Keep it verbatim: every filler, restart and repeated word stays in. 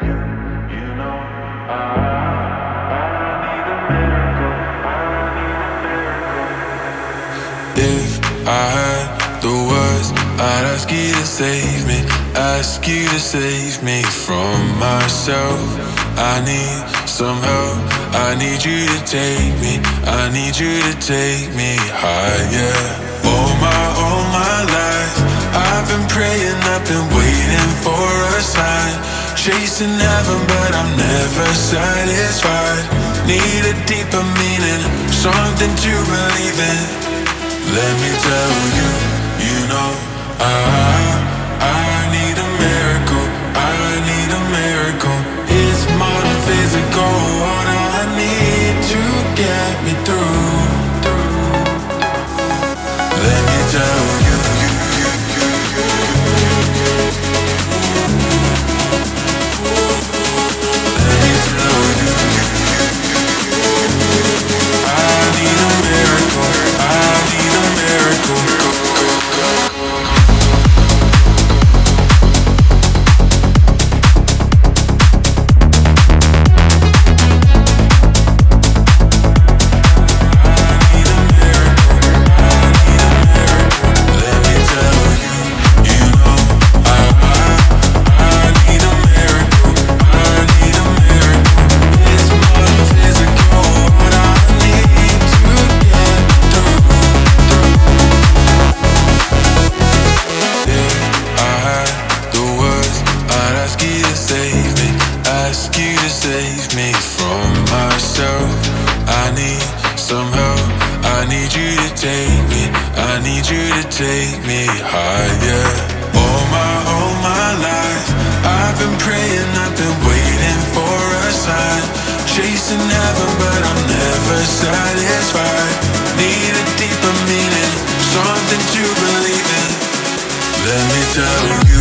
you, you know I, I need a miracle, I need a miracle. If I had the words, I'd ask you to save me, ask you to save me from myself. I need some help, I need you to take me, I need you to take me higher. All my, all my life, I've been praying, I've been waiting for a sign, chasing heaven but I'm never satisfied. Need a deeper meaning, something to believe in. Let me tell you, you know I, I need a miracle, I need a miracle. It's more than physical, what I need to get me through. Let me tell you, you, you, you, let me tell you, I need a miracle, I need a miracle. Ask you to save me from myself. I need some help, I need you to take me, I need you to take me higher. All my, all my life, I've been praying, I've been waiting for a sign, chasing heaven but I'm never satisfied. Need a deeper meaning, something to believe in. Let me tell you.